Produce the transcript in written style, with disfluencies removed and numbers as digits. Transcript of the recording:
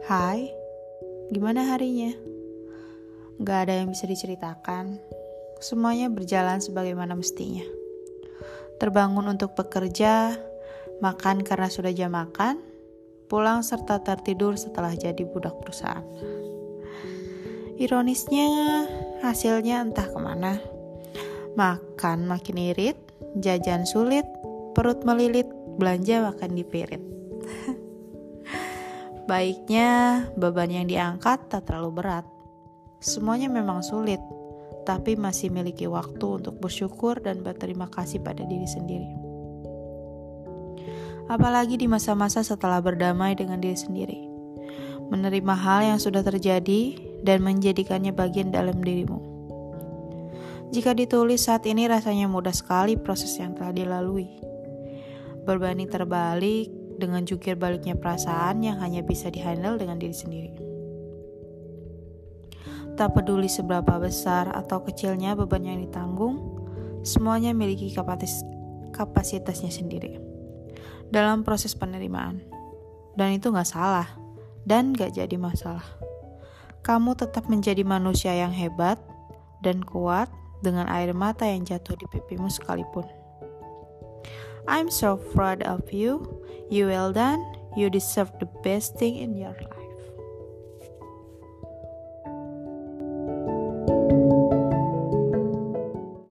Hai, gimana harinya? Gak ada yang bisa diceritakan. Semuanya berjalan sebagaimana mestinya. Terbangun untuk bekerja, makan karena sudah jam makan, pulang serta tertidur setelah jadi budak perusahaan. Ironisnya, hasilnya entah kemana. Makan makin irit, jajan sulit, perut melilit, belanja makan dipirit. Baiknya, beban yang diangkat tak terlalu berat. Semuanya memang sulit, tapi masih memiliki waktu untuk bersyukur dan berterima kasih pada diri sendiri. Apalagi di masa-masa setelah berdamai dengan diri sendiri. Menerima hal yang sudah terjadi dan menjadikannya bagian dalam dirimu. Jika ditulis saat ini rasanya mudah sekali proses yang telah dilalui. Berbanding terbalik dengan jungkir baliknya perasaan yang hanya bisa dihandle dengan diri sendiri. Tak peduli seberapa besar atau kecilnya beban yang ditanggung, semuanya memiliki kapasitasnya sendiri dalam proses penerimaan. Dan itu gak salah dan gak jadi masalah. Kamu tetap menjadi manusia yang hebat dan kuat dengan air mata yang jatuh di pipimu sekalipun. I'm so proud of you. You well done. You deserve the best thing in your life.